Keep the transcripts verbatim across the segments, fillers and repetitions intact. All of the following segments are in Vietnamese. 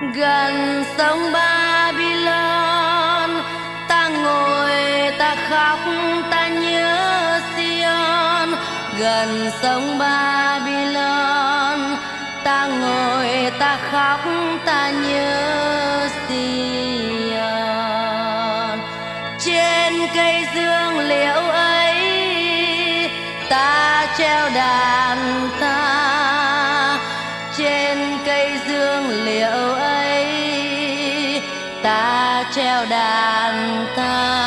Gần sông Babylon ta ngồi ta khóc ta nhớ Sion. Gần sông Babylon ta ngồi ta khóc ta nhớ Sion. Trên cây dương liễu ấy ta treo đàn ta, trên cây dương liễu ấy ta treo đàn ta.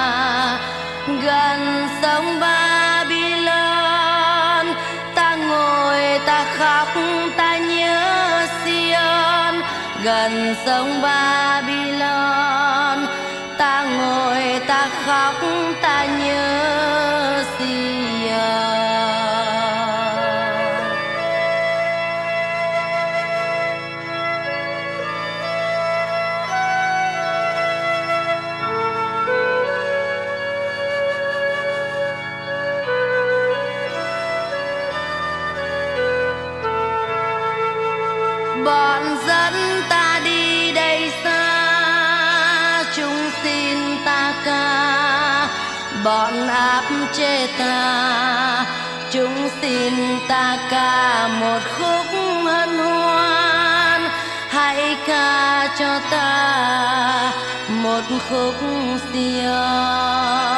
Gần sông Babylon ta ngồi ta khóc ta nhớ Sion. Gần sông Babylon ta ngồi ta khóc ta nhớ Sion. Bọn dẫn ta đi đây xa, chúng xin ta ca. Bọn áp chế ta, chúng xin ta ca một khúc hân hoan. Hãy ca cho ta một khúc Sion.